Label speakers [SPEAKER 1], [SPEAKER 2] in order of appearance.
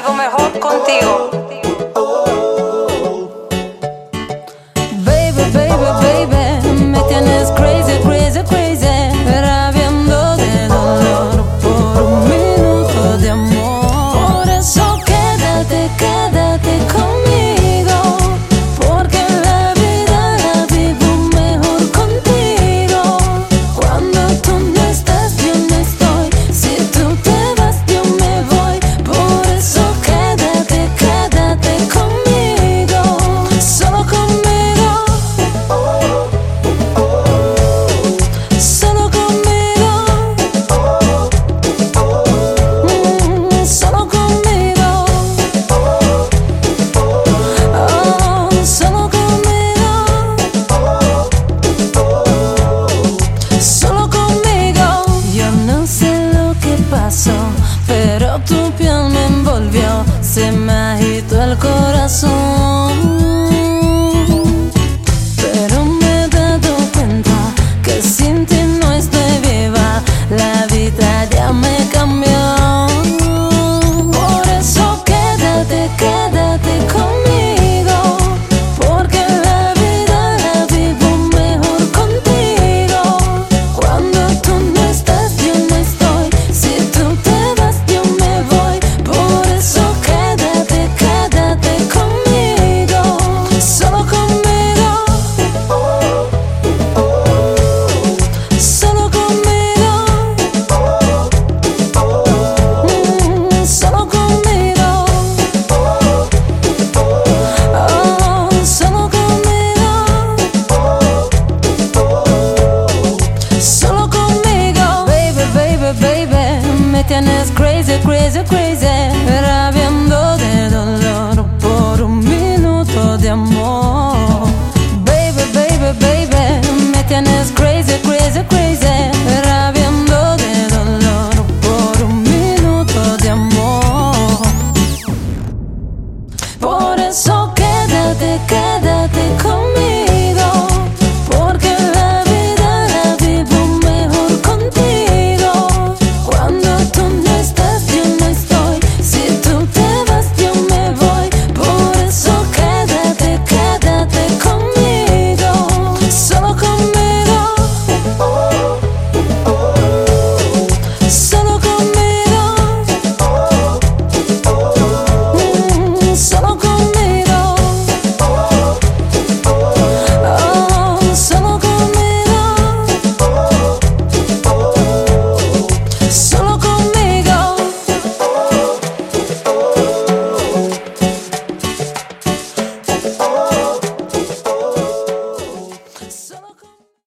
[SPEAKER 1] algo mejor contigo.
[SPEAKER 2] Baby, baby, baby, me tienes crazy, crazy, crazy, rabiando de dolor por un minuto de amor. Por eso quédate, quédate conmigo, porque la vida la vivo mejor contigo. Cuando tú no estás, yo no estoy. Si tú te vas, yo me voy. Por eso quédate, quédate conmigo, solo conmigo, solo conmigo, solo conmigo, oh, solo conmigo, solo conmigo. Yo no sé lo que pasó, pero tu piel me envolvió, se me agitó el corazón.